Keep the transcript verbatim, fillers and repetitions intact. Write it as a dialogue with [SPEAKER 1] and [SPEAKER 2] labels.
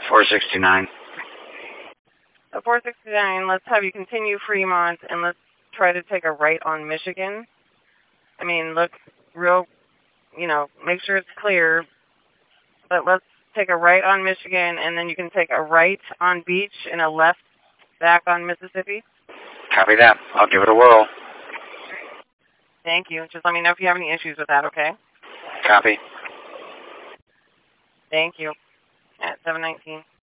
[SPEAKER 1] four sixty-nine.
[SPEAKER 2] At four sixty-nine, let's have you continue Fremont, and let's try to take a right on Michigan. I mean, look real, you know, make sure it's clear, but let's take a right on Michigan, and then you can take a right on Beach and a left back on Mississippi.
[SPEAKER 1] Copy that. I'll give it a whirl.
[SPEAKER 2] Thank you. Just let me know if you have any issues with that, okay?
[SPEAKER 1] Copy.
[SPEAKER 2] Thank you. At seven nineteen.